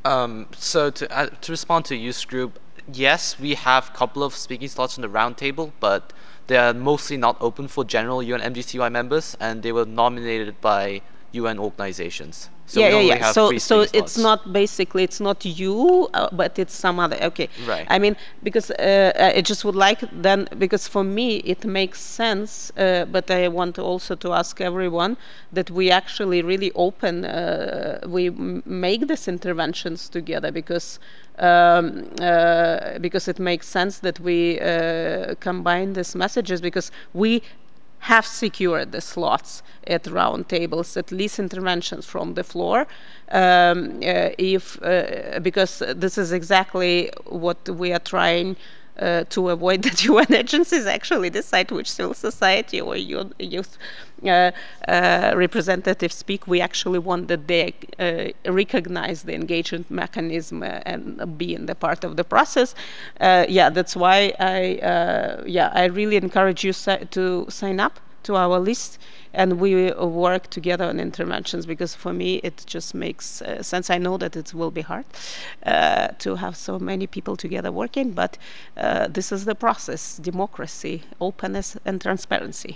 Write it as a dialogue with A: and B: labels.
A: So to respond to youth group, yes, we have a couple of speaking slots in the roundtable, but they are mostly not open for general UN MGCY members, and they were nominated by UN organizations. So
B: Yeah,
A: we
B: yeah,
A: don't really
B: yeah.
A: have
B: So,
A: free
B: so
A: speaking
B: it's
A: slots.
B: not basically it's not you, but it's some other. Okay,
A: Right.
B: I mean because I just would like then because for me it makes sense, but I want also to ask everyone that we actually really open, make these interventions together because it makes sense that we combine these messages because we have secured the slots at round tables, at least interventions from the floor. If Because this is exactly what we are trying to avoid, that UN agencies actually decide which civil society or youth representatives speak. We actually want that they recognize the engagement mechanism and be in the part of the process. Yeah, that's why I really encourage you to sign up to our list, and we work together on interventions, because for me it just makes sense. I know that it will be hard to have so many people together working, but this is the process: democracy, openness, and transparency.